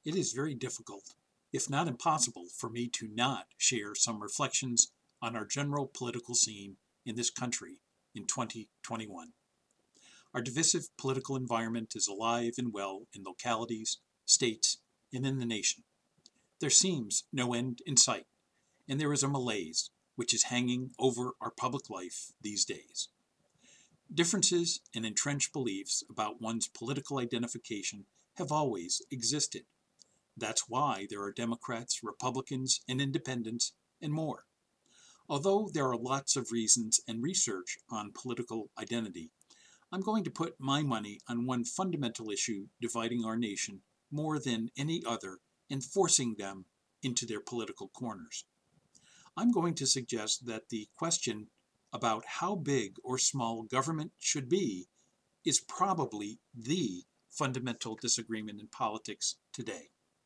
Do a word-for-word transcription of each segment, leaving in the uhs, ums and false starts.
it is very difficult, if not impossible, for me to not share some reflections on our general political scene in this country in twenty twenty-one. Our divisive political environment is alive and well in localities, states, and in the nation. There seems no end in sight, and there is a malaise which is hanging over our public life these days. Differences and entrenched beliefs about one's political identification have always existed. That's why there are Democrats, Republicans, and Independents, and more. Although there are lots of reasons and research on political identity, I'm going to put my money on one fundamental issue dividing our nation more than any other and forcing them into their political corners. I'm going to suggest that the question about how big or small government should be is probably the fundamental disagreement in politics today.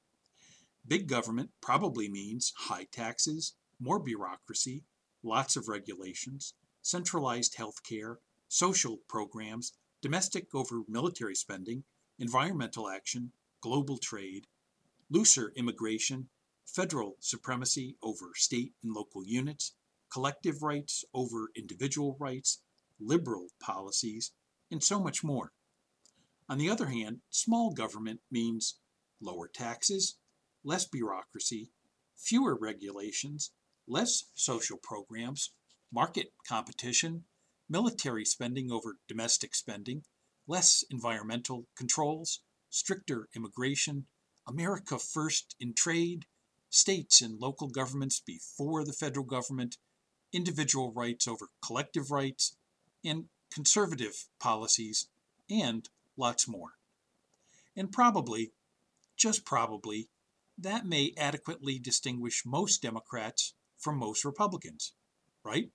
Big government probably means high taxes, more bureaucracy, lots of regulations, centralized health care, social programs, domestic over military spending, environmental action, global trade, looser immigration, federal supremacy over state and local units, collective rights over individual rights, liberal policies, and so much more. On the other hand, small government means lower taxes, less bureaucracy, fewer regulations, less social programs, market competition, military spending over domestic spending, less environmental controls, stricter immigration, America first in trade, states and local governments before the federal government, individual rights over collective rights, and conservative policies, and lots more. And probably, just probably, that may adequately distinguish most Democrats from most Republicans, right?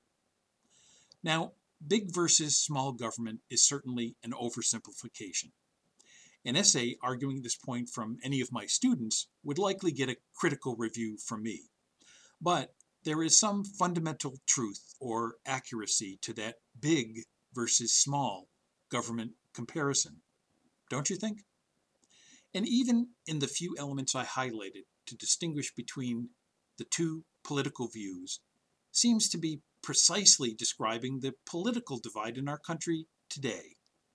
Now, big versus small government is certainly an oversimplification. An essay arguing this point from any of my students would likely get a critical review from me. But there is some fundamental truth or accuracy to that big versus small government comparison, don't you think? And even in the few elements I highlighted to distinguish between the two political views seems to be precisely describing the political divide in our country today.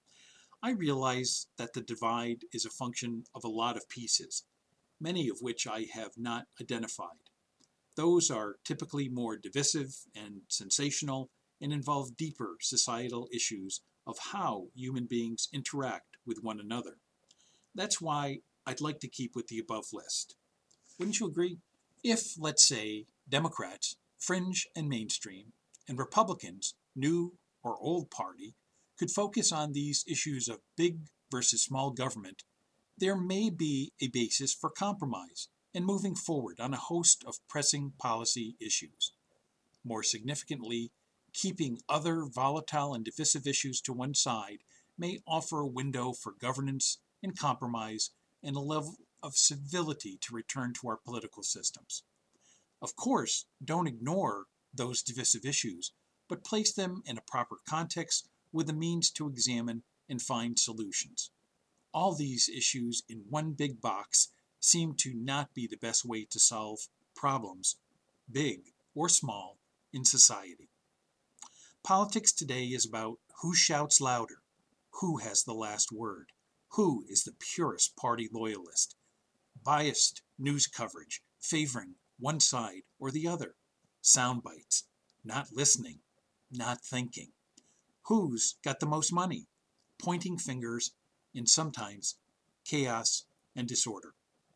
I realize that the divide is a function of a lot of pieces, many of which I have not identified. Those are typically more divisive and sensational and involve deeper societal issues of how human beings interact with one another. That's why I'd like to keep with the above list. Wouldn't you agree? If, let's say, Democrats, fringe and mainstream, and Republicans, new or old party, could focus on these issues of big versus small government, there may be a basis for compromise and moving forward on a host of pressing policy issues. More significantly, keeping other volatile and divisive issues to one side may offer a window for governance and compromise and a level of civility to return to our political systems. Of course, don't ignore those divisive issues, but place them in a proper context with a means to examine and find solutions. All these issues in one big box seem to not be the best way to solve problems, big or small, in society. Politics today is about who shouts louder, who has the last word, who is the purest party loyalist, biased news coverage favoring one side or the other, sound bites, not listening, not thinking, who's got the most money, pointing fingers, and sometimes chaos and disorder.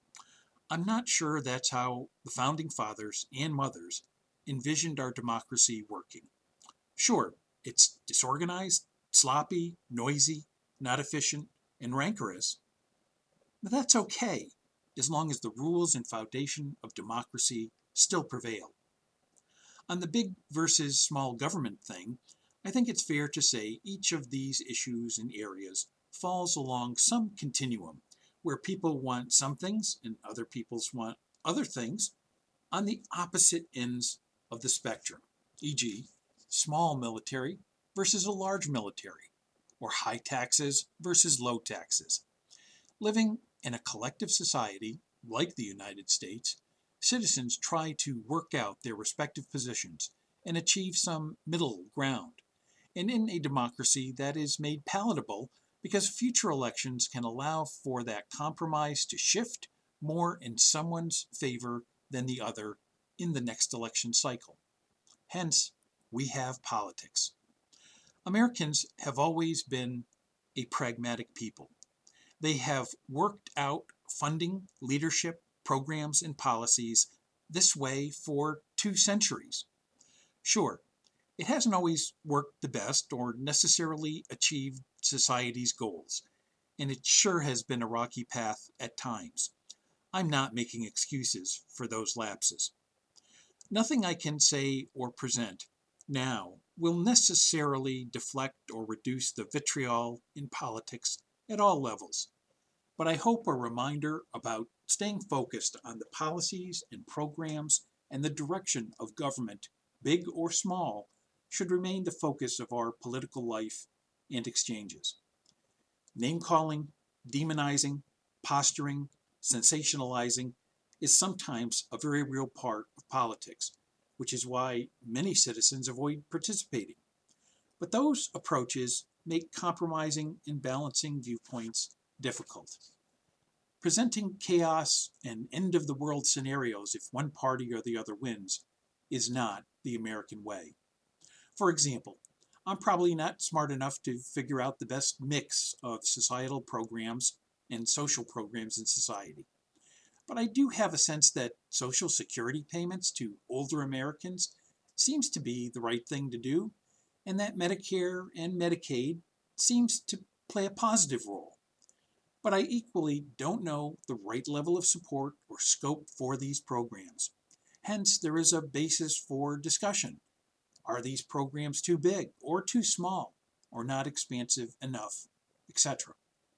I'm not sure that's how the founding fathers and mothers envisioned our democracy working. Sure, it's disorganized, sloppy, noisy, not efficient, and rancorous, but that's okay as long as the rules and foundation of democracy still prevail. On the big versus small government thing, I think it's fair to say each of these issues and areas falls along some continuum where people want some things and other people's want other things on the opposite ends of the spectrum, for example, small military versus a large military, or high taxes versus low taxes. Living in a collective society like the United States, citizens try to work out their respective positions and achieve some middle ground. And in a democracy, that is made palatable because future elections can allow for that compromise to shift more in someone's favor than the other in the next election cycle. Hence, we have politics. Americans have always been a pragmatic people. They have worked out funding, leadership, programs, and policies this way for two centuries. Sure, it hasn't always worked the best or necessarily achieved society's goals, and it sure has been a rocky path at times. I'm not making excuses for those lapses. Nothing I can say or present now will necessarily deflect or reduce the vitriol in politics at all levels, but I hope a reminder about staying focused on the policies and programs and the direction of government, big or small, should remain the focus of our political life and exchanges. Name-calling, demonizing, posturing, sensationalizing is sometimes a very real part of politics, which is why many citizens avoid participating. But those approaches make compromising and balancing viewpoints difficult. Presenting chaos and end-of-the-world scenarios if one party or the other wins is not the American way. For example, I'm probably not smart enough to figure out the best mix of societal programs and social programs in society. But I do have a sense that Social Security payments to older Americans seems to be the right thing to do, and that Medicare and Medicaid seems to play a positive role. But I equally don't know the right level of support or scope for these programs. Hence, there is a basis for discussion. Are these programs too big or too small or not expansive enough, et cetera?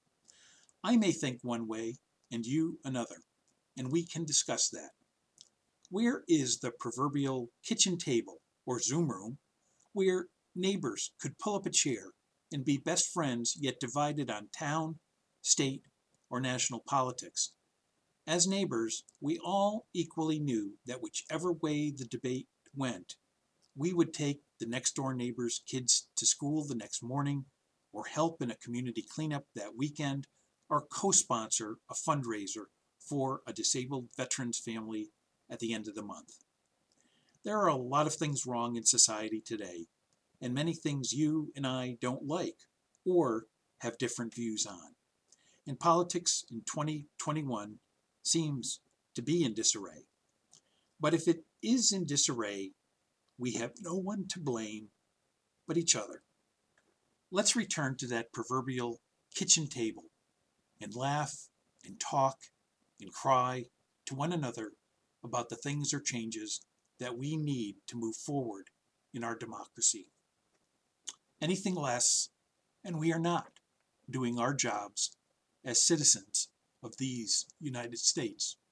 I may think one way and you another, and we can discuss that. Where is the proverbial kitchen table or Zoom room where neighbors could pull up a chair and be best friends yet divided on town, state, or national politics? As neighbors, we all equally knew that whichever way the debate went, we would take the next door neighbor's kids to school the next morning, or help in a community cleanup that weekend, or co-sponsor a fundraiser for a disabled veteran's family at the end of the month. There are a lot of things wrong in society today, and many things you and I don't like or have different views on. And politics in twenty twenty-one seems to be in disarray. But if it is in disarray, we have no one to blame but each other. Let's return to that proverbial kitchen table and laugh and talk and cry to one another about the things or changes that we need to move forward in our democracy. Anything less, and we are not doing our jobs as citizens of these United States.